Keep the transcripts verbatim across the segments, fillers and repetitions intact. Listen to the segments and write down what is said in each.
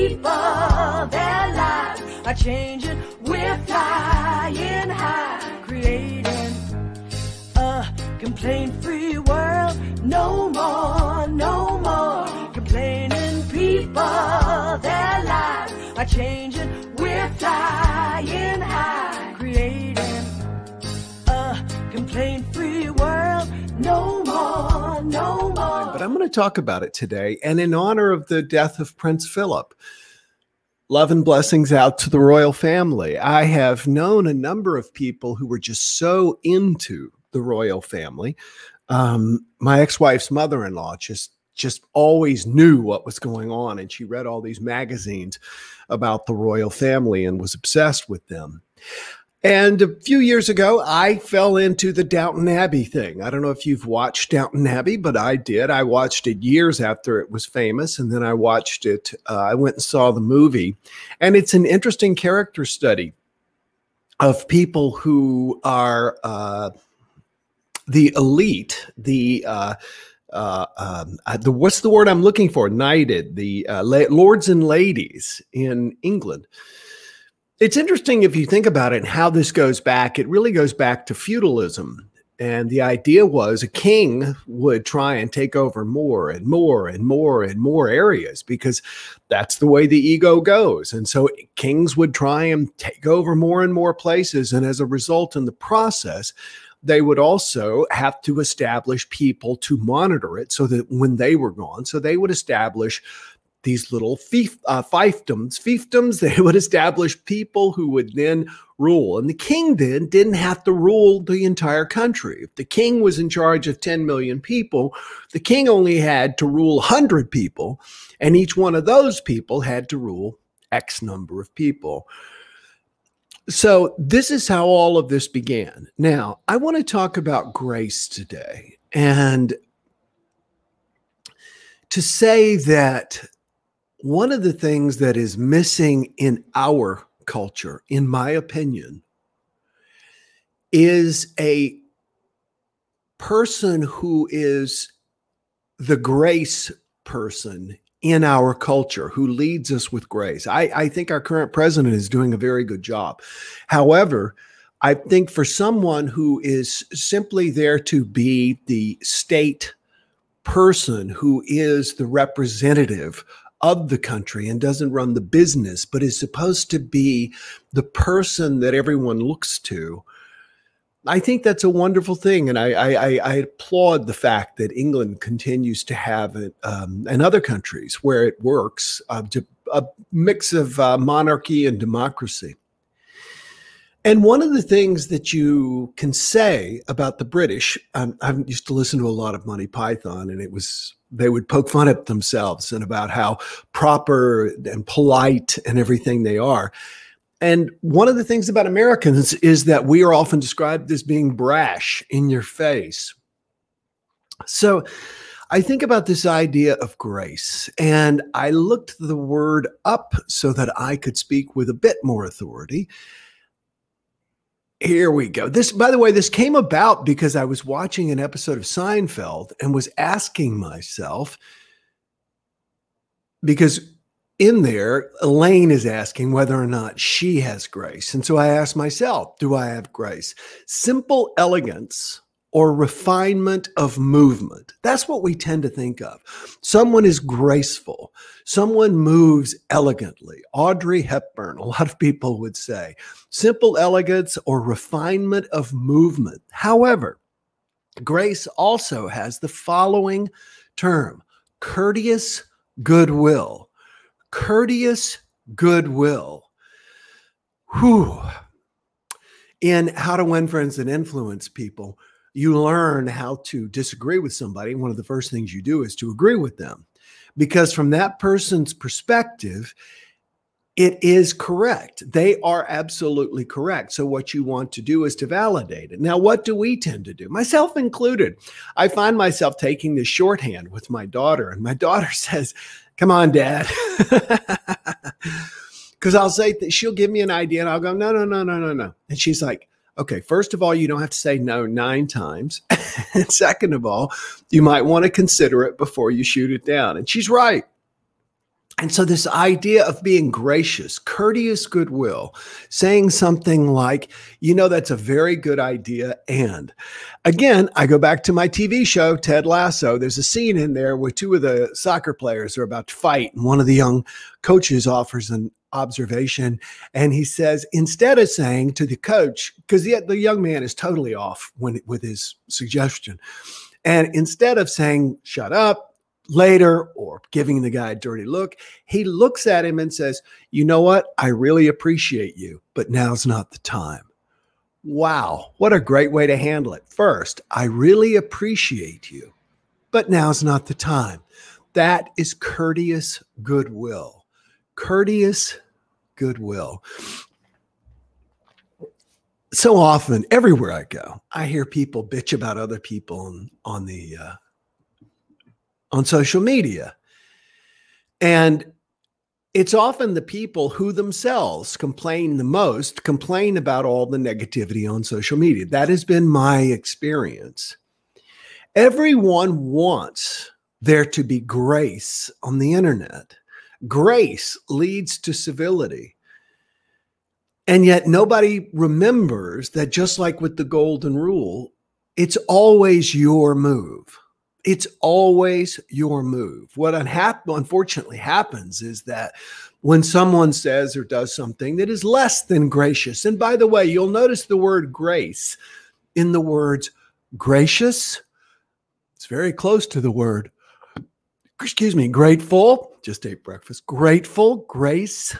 people, their lives are changing. We're flying high, creating a complaint-free world. No more, no more complaining people, their lives are changing. We're flying high, creating a complaint-free world. No more, no more. But I'm going to talk about it today, and in honor of the death of Prince Philip. Love and blessings out to the royal family. I have known a number of people who were just so into the royal family. Um, my ex-wife's mother-in-law just just always knew what was going on, and she read all these magazines about the royal family and was obsessed with them. And a few years ago, I fell into the Downton Abbey thing. I don't know if you've watched Downton Abbey, but I did. I watched it years after it was famous, and then I watched it. Uh, I went and saw the movie, and it's an interesting character study of people who are uh, the elite, the uh, uh, um, uh, the what's the word I'm looking for? Knighted, the uh, la- lords and ladies in England. It's interesting if you think about it and how this goes back. It really goes back to feudalism. And the idea was a king would try and take over more and more and more and more areas because that's the way the ego goes. And so kings would try and take over more and more places. And as a result, in the process, they would also have to establish people to monitor it so that when they were gone, so they would establish these little fief, uh, fiefdoms, fiefdoms, they would establish people who would then rule. And the king then didn't have to rule the entire country. If the king was in charge of ten million people, the king only had to rule one hundred people, and each one of those people had to rule X number of people. So this is how all of this began. Now, I want to talk about grace today, and to say that one of the things that is missing in our culture, in my opinion, is a person who is the grace person in our culture, who leads us with grace. I, I think our current president is doing a very good job. However, I think for someone who is simply there to be the state person, who is the representative of the country and doesn't run the business, but is supposed to be the person that everyone looks to, I think that's a wonderful thing. And I, I, I applaud the fact that England continues to have it, um, and other countries where it works, uh, to, a mix of uh, monarchy and democracy. And one of the things that you can say about the British, um, I used to listen to a lot of Monty Python, and it was, they would poke fun at themselves and about how proper and polite and everything they are. And one of the things about Americans is that we are often described as being brash, in your face. So I think about this idea of grace, and I looked the word up so that I could speak with a bit more authority. Here we go. This, by the way, this came about because I was watching an episode of Seinfeld and was asking myself, because in there, Elaine is asking whether or not she has grace. And so I asked myself, do I have grace? Simple elegance or refinement of movement. That's what we tend to think of. Someone is graceful. Someone moves elegantly. Audrey Hepburn, a lot of people would say. Simple elegance or refinement of movement. However, grace also has the following term: courteous goodwill. Courteous goodwill. Whew. In How to Win Friends and Influence People, you learn how to disagree with somebody. One of the first things you do is to agree with them, because from that person's perspective, it is correct. They are absolutely correct. So what you want to do is to validate it. Now, what do we tend to do? Myself included. I find myself taking this shorthand with my daughter, and my daughter says, "Come on, Dad." Because I'll say that she'll give me an idea and I'll go, no, no, no, no, no, no. And she's like, okay, first of all, you don't have to say no nine times. And second of all, you might want to consider it before you shoot it down. And she's right. And so this idea of being gracious, courteous goodwill, saying something like, you know, that's a very good idea. And again, I go back to my T V show, Ted Lasso. There's a scene in there where two of the soccer players are about to fight. And one of the young coaches offers an observation. And he says, instead of saying to the coach, because the, the young man is totally off when, with his suggestion. And instead of saying, shut up, later, or giving the guy a dirty look, he looks at him and says, you know what? I really appreciate you, but now's not the time. Wow, what a great way to handle it. First, I really appreciate you, but now's not the time. That is courteous goodwill. Courteous goodwill. So often, everywhere I go, I hear people bitch about other people on, on the uh, on social media. And it's often the people who themselves complain the most, complain about all the negativity on social media. That has been my experience. Everyone wants there to be grace on the internet. Grace leads to civility. And yet nobody remembers that, just like with the golden rule, it's always your move. It's always your move. What unhap- unfortunately happens is that when someone says or does something that is less than gracious, and by the way, you'll notice the word grace in the words gracious. It's very close to the word, excuse me, grateful. Just ate breakfast. Grateful, grace.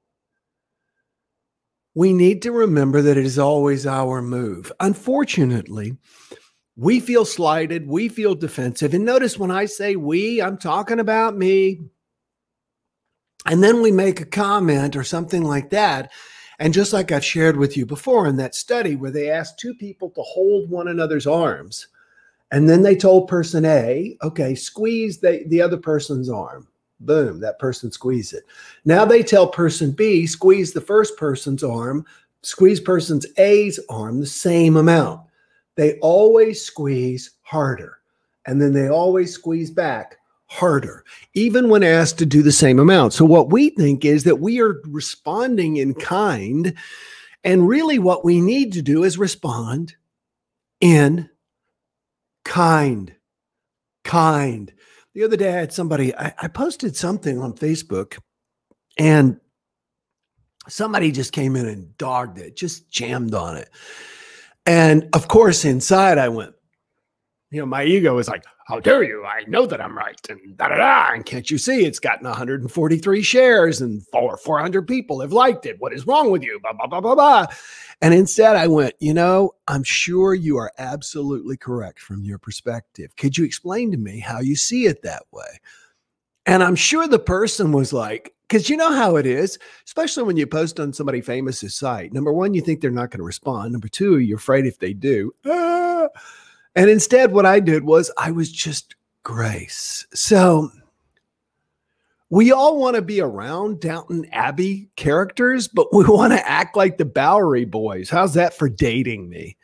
We need to remember that it is always our move. Unfortunately, we feel slighted. We feel defensive. And notice when I say we, I'm talking about me. And then we make a comment or something like that. And just like I've shared with you before in that study where they asked two people to hold one another's arms. And then they told person A, okay, squeeze the, the other person's arm. Boom, that person squeezed it. Now they tell person B, squeeze the first person's arm, squeeze person's A's arm the same amount. They always squeeze harder, and then they always squeeze back harder, even when asked to do the same amount. So what we think is that we are responding in kind, and really what we need to do is respond in kind, kind. The other day I had somebody, I, I posted something on Facebook, and somebody just came in and dogged it, just jammed on it. And of course, inside I went, you know, my ego was like, how dare you? I know that I'm right. And da da da. And can't you see it's gotten one hundred forty-three shares and four, four hundred people have liked it. What is wrong with you? Blah, blah, blah, blah, blah. And instead I went, you know, I'm sure you are absolutely correct from your perspective. Could you explain to me how you see it that way? And I'm sure the person was like, because you know how it is, especially when you post on somebody famous's site. Number one, you think they're not going to respond. Number two, you're afraid if they do. Ah. And instead, what I did was I was just grace. So we all want to be around Downton Abbey characters, but we want to act like the Bowery Boys. How's that for dating me?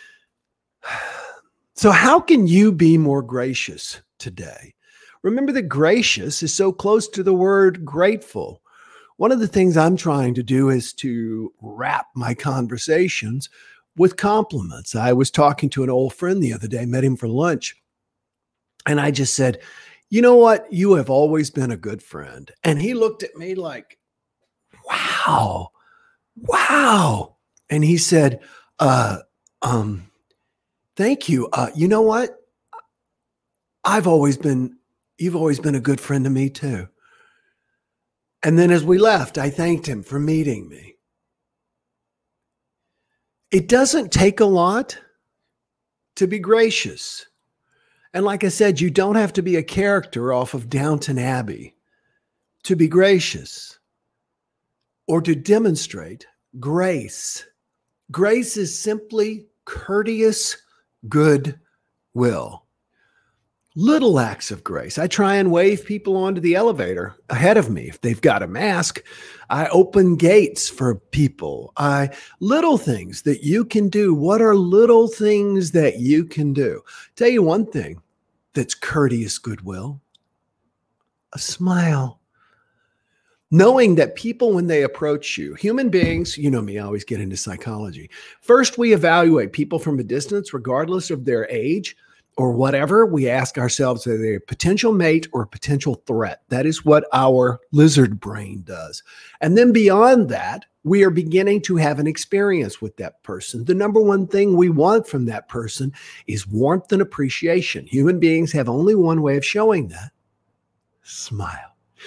So how can you be more gracious today? Remember that gracious is so close to the word grateful. One of the things I'm trying to do is to wrap my conversations with compliments. I was talking to an old friend the other day, met him for lunch, and I just said, you know what? You have always been a good friend. And he looked at me like, wow, wow. And he said, uh, um, thank you. Uh, you know what? I've always been You've always been a good friend to me too. And then as we left, I thanked him for meeting me. It doesn't take a lot to be gracious. And like I said, you don't have to be a character off of Downton Abbey to be gracious or to demonstrate grace. Grace is simply courteous goodwill. Little acts of grace. I try and wave people onto the elevator ahead of me. If they've got a mask, I open gates for people. I little things that you can do. What are little things that you can do? Tell you one thing that's courteous goodwill. A smile. Knowing that people, when they approach you, human beings, you know me, I always get into psychology. First, we evaluate people from a distance, regardless of their age or whatever. We ask ourselves, are they a potential mate or a potential threat? That is what our lizard brain does. And then beyond that, we are beginning to have an experience with that person. The number one thing we want from that person is warmth and appreciation. Human beings have only one way of showing that: smile.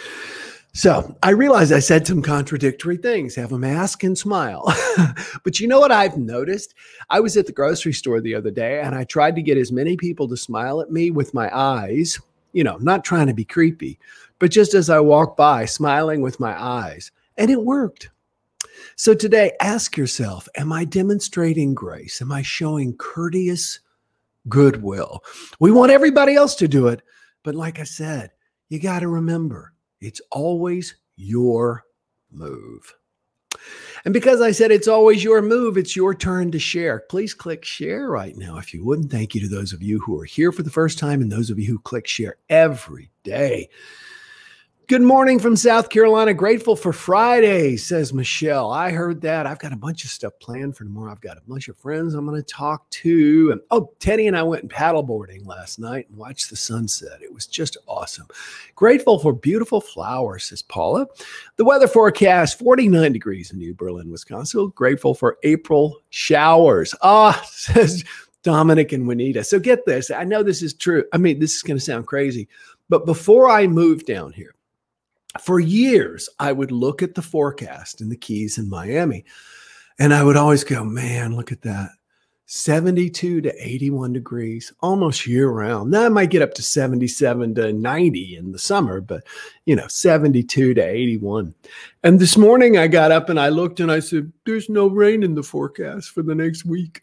So I realize I said some contradictory things: have a mask and smile. But you know what I've noticed? I was at the grocery store the other day and I tried to get as many people to smile at me with my eyes, you know, not trying to be creepy, but just as I walk by, smiling with my eyes, and it worked. So today, ask yourself, am I demonstrating grace? Am I showing courteous goodwill? We want everybody else to do it, but like I said, you got to remember, it's always your move. And because I said it's always your move, it's your turn to share. Please click share right now if you wouldn't. Thank you to those of you who are here for the first time and those of you who click share every day. Good morning from South Carolina. Grateful for Friday, says Michelle. I heard that. I've got a bunch of stuff planned for tomorrow. I've got a bunch of friends I'm going to talk to. And oh, Teddy and I went paddleboarding last night and watched the sunset. It was just awesome. Grateful for beautiful flowers, says Paula. The weather forecast, forty-nine degrees in New Berlin, Wisconsin. Grateful for April showers. Ah, says Dominic and Juanita. So get this. I know this is true. I mean, this is going to sound crazy, but before I moved down here, for years, I would look at the forecast in the Keys in Miami, and I would always go, man, look at that. seventy-two to eighty-one degrees, almost year round. Now I might get up to seventy-seven to ninety in the summer, but you know, seventy-two to eighty-one. And this morning I got up and I looked and I said, there's no rain in the forecast for the next week.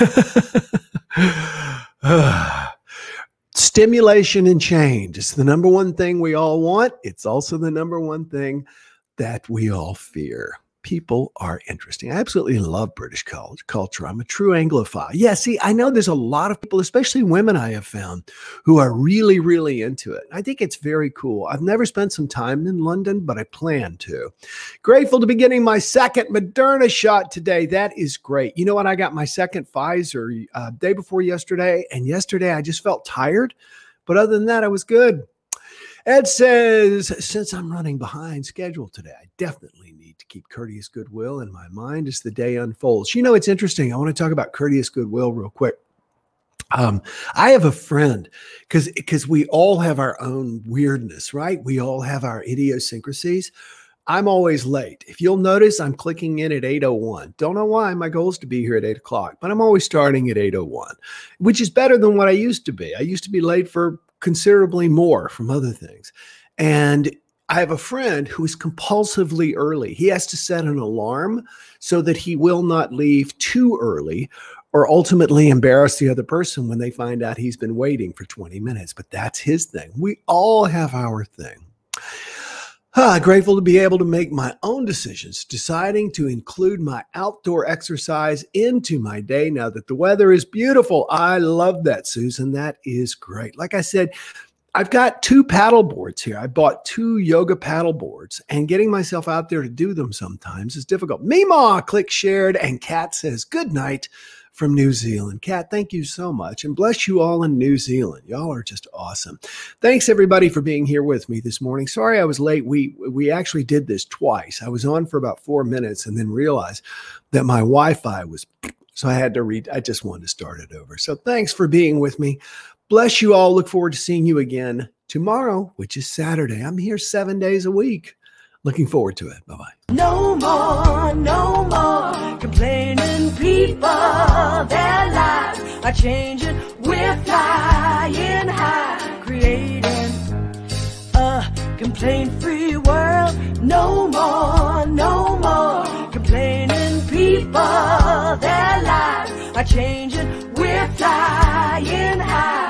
Stimulation and change. It's the number one thing we all want. It's also the number one thing that we all fear. People are interesting. I absolutely love British culture. I'm a true Anglophile. Yeah, see, I know there's a lot of people, especially women I have found, who are really, really into it. I think it's very cool. I've never spent some time in London, but I plan to. Grateful to be getting my second Moderna shot today. That is great. You know what? I got my second Pfizer uh, day before yesterday, and yesterday I just felt tired. But other than that, I was good. Ed says, since I'm running behind schedule today, I definitely need to keep courteous goodwill in my mind as the day unfolds. You know, it's interesting. I want to talk about courteous goodwill real quick. Um, I have a friend because because we all have our own weirdness, right? We all have our idiosyncrasies. I'm always late. If you'll notice, I'm clicking in at eight oh one. Don't know why. My goal is to be here at eight o'clock, but I'm always starting at eight oh one, which is better than what I used to be. I used to be late for considerably more from other things. And I have a friend who is compulsively early. He has to set an alarm so that he will not leave too early or ultimately embarrass the other person when they find out he's been waiting for twenty minutes. But that's his thing. We all have our thing. Ah, grateful to be able to make my own decisions, deciding to include my outdoor exercise into my day now that the weather is beautiful. I love that, Susan. That is great. Like I said, I've got two paddle boards here. I bought two yoga paddle boards, and getting myself out there to do them sometimes is difficult. Meemaw, click shared, and Kat says, good night from New Zealand. Kat, thank you so much, and bless you all in New Zealand. Y'all are just awesome. Thanks, everybody, for being here with me this morning. Sorry I was late. We we actually did this twice. I was on for about four minutes and then realized that my Wi-Fi was, so I had to read. I just wanted to start it over. So thanks for being with me. Bless you all. Look forward to seeing you again tomorrow, which is Saturday. I'm here seven days a week. Looking forward to it. Bye-bye. No more, no more complaining people. Their lives are changing. We're flying high, creating a complaint-free world. No more, no more complaining people. Their lives are changing. We're flying high.